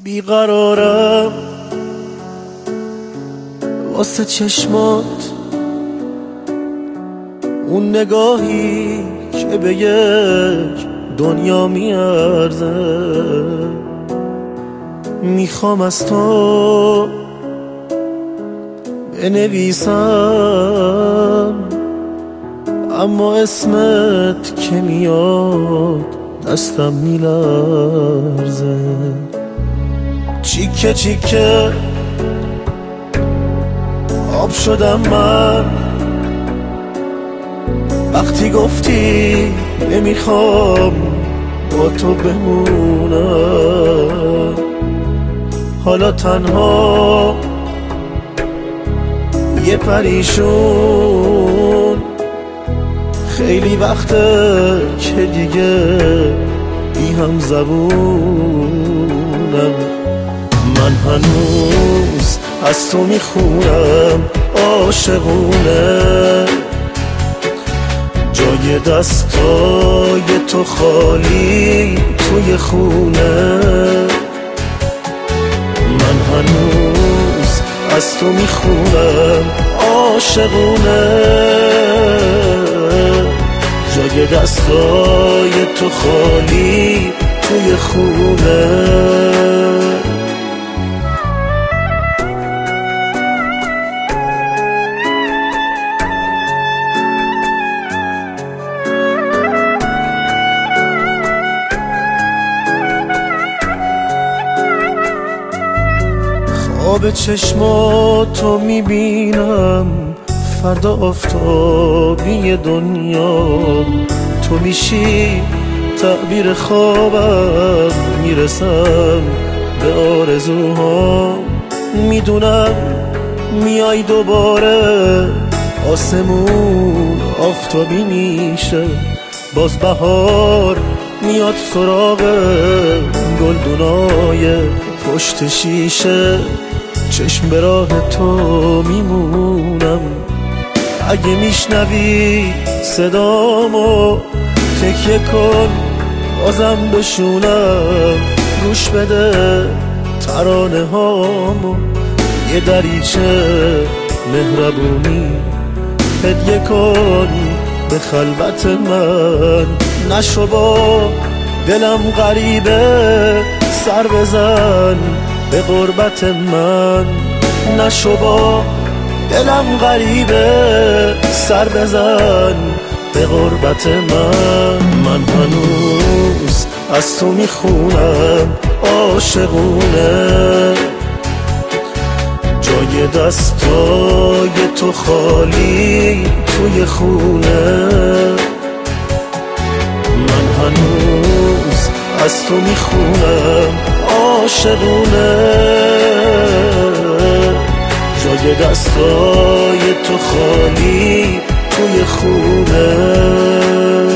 بیقرارم واسه چشمات، اون نگاهی که به یک دنیا میارزه. میخوام از تو بنویسم، اما اسمت که میاد دستم میلرزه. چیکه چیکه آب شدم من وقتی گفتی نمیخوام با تو بمونم. حالا تنها یه پریشون، خیلی وقته که دیگه بی هم زبونم. من هنوز از تو میخونم عاشقونه، جای دستای تو خالی توی خونه. من هنوز از تو میخونم عاشقونه، جای دستای تو خالی توی خونه. خواب چشماتو میبینم، فردا آفتابی دنیا تو میشی تعبیر خوابم. میرسم به آرزوها، میدونم میای دوباره، آسمون آفتابی میشه، باز بهار میاد سراغ گلدونای پشت شیشه. چشم به راه تو میمونم، اگه میشنوی صدامو تکیه کن بازم بشونم. گوش بده ترانه هامو، یه دریچه مهربونی هدیه کن به خلوت من. نشو با دلم غریبه سر بزن به غربت من. نشو با دلم غریبه سر بزن به غربت من. من هنوز از تو میخونم عاشقونه، جای دستای تو خالی توی خونه. من هنوز از تو میخونم عاشقونه، جای دستای تو خالی توی خونه.